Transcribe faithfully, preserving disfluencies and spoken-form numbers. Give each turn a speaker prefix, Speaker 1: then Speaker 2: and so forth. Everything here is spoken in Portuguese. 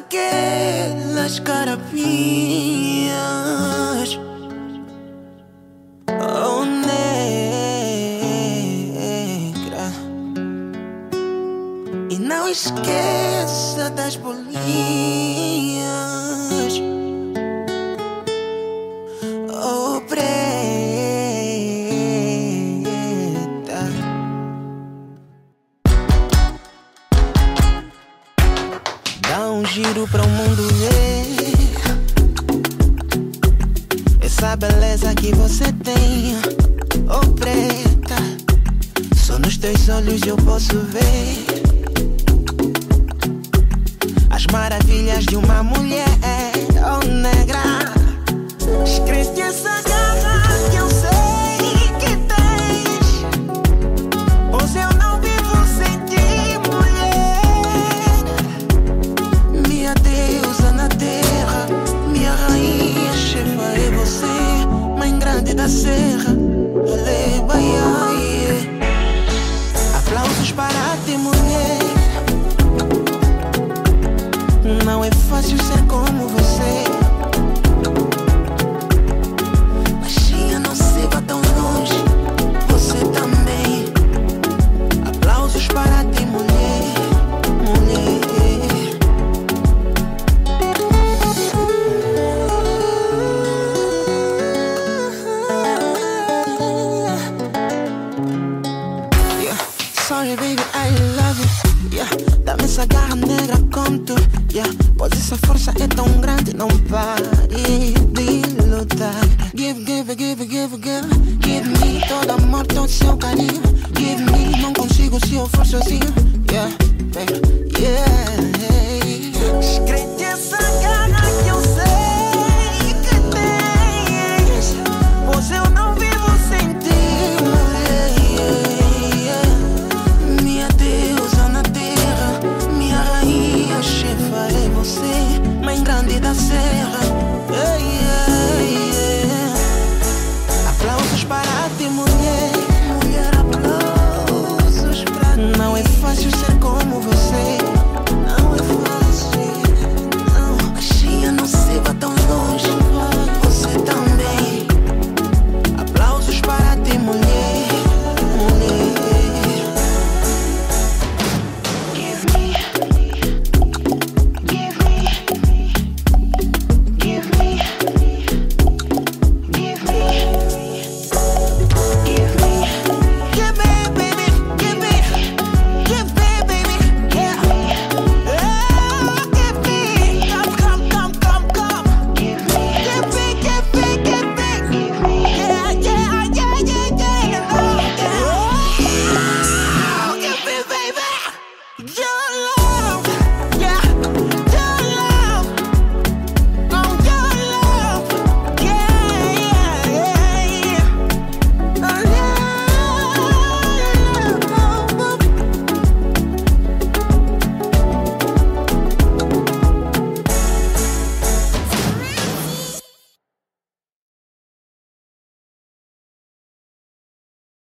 Speaker 1: aquelas carapinhas. Oh, negra. E não esqueça das bolinhas. Oh, preta. Dá um giro para o mundo ver essa beleza que você tem. Oh, preta, só nos teus olhos eu posso ver as maravilhas de uma mulher. Oh, negra, escreve essa garra que eu sei que tens, pois eu não vivo sem ti, mulher. Minha deusa na terra, minha rainha chefa é você, mãe grande da serra.